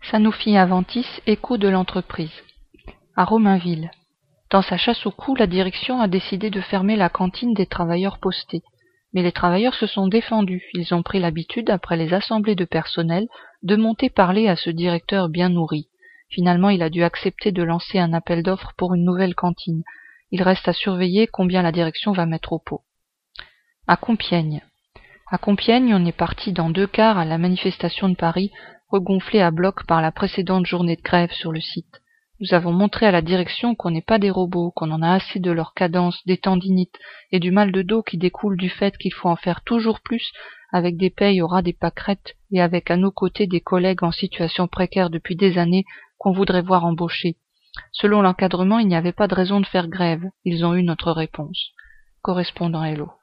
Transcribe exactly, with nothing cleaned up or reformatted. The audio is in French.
Sanofi Aventis, écho de l'entreprise. À Romainville. Dans sa chasse au cou, la direction a décidé de fermer la cantine des travailleurs postés. Mais les travailleurs se sont défendus. Ils ont pris l'habitude, après les assemblées de personnel, de monter parler à ce directeur bien nourri. Finalement, il a dû accepter de lancer un appel d'offres pour une nouvelle cantine. Il reste à surveiller combien la direction va mettre au pot. À Compiègne. À Compiègne, on est parti dans deux cars à la manifestation de Paris, regonflée à bloc par la précédente journée de grève sur le site. Nous avons montré à la direction qu'on n'est pas des robots, qu'on en a assez de leur cadence, des tendinites et du mal de dos qui découle du fait qu'il faut en faire toujours plus avec des payes au ras des pâquerettes et avec à nos côtés des collègues en situation précaire depuis des années qu'on voudrait voir embaucher. Selon l'encadrement, il n'y avait pas de raison de faire grève. Ils ont eu notre réponse. Correspondant Hello.